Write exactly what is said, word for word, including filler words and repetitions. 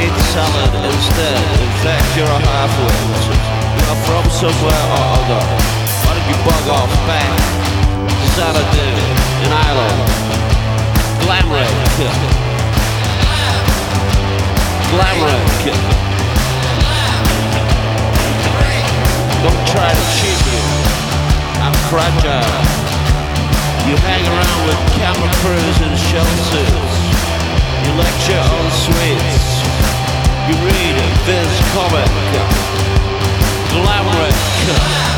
eat salad instead. In fact, you're a half-wit. You're from somewhere or other. Why don't you bug off back to Xanadu in Ireland? Glamrick. Glamrick. Don't try to cheat me. I'm fragile. You hang around with camera crews in shell suits. You lecture on sweets. You read Viz comic. Glamrick.